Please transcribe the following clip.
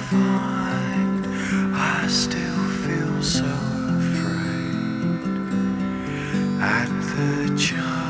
find I still feel so afraid at the charm.